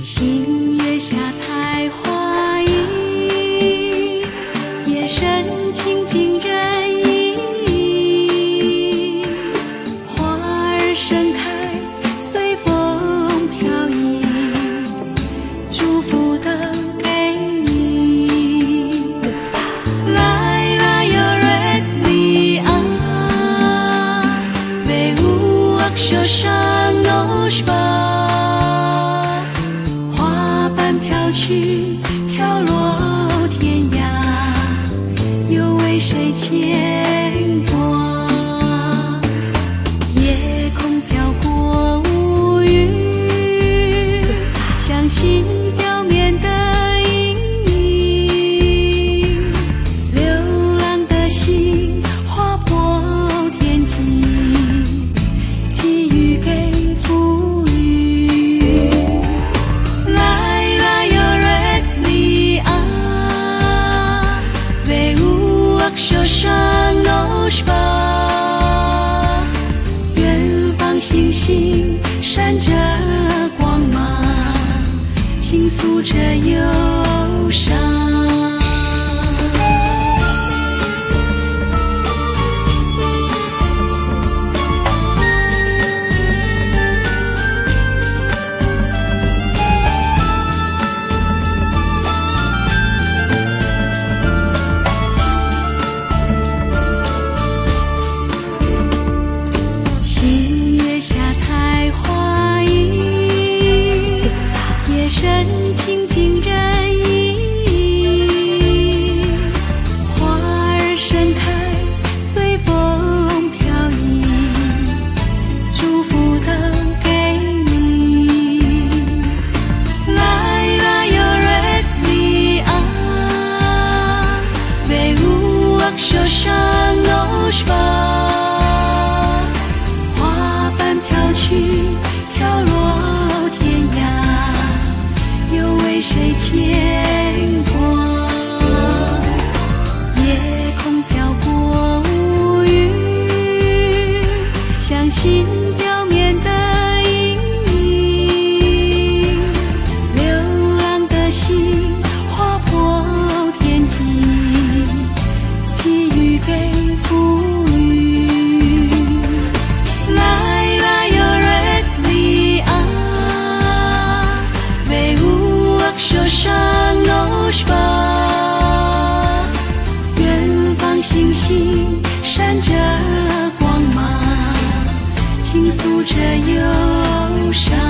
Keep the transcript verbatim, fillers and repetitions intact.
星月下采花意，夜深清静人意。花儿盛开，随风飘逸，祝福的给你。来啦哟瑞里啊，为吾악修上诺什巴。去飘落天涯，又为谁牵挂？夜空飘过乌云，像星表面的阴影。流浪的心划破天际，寄予给浮云。修上诺什巴，远方星星闪着光芒，倾诉着忧伤。夜深清静人意，花儿盛开，随风飘逸，祝福的给你。来啦哟瑞里啊，为吾악修上诺什巴。花瓣飘去，飘落为谁牵挂？夜空飘过乌云，像星表面的阴影。流浪的心划破天际，寄予给浮云。来啦哟瑞里啊，为吾修上诺什巴，远方星星闪着光芒，倾诉着忧伤。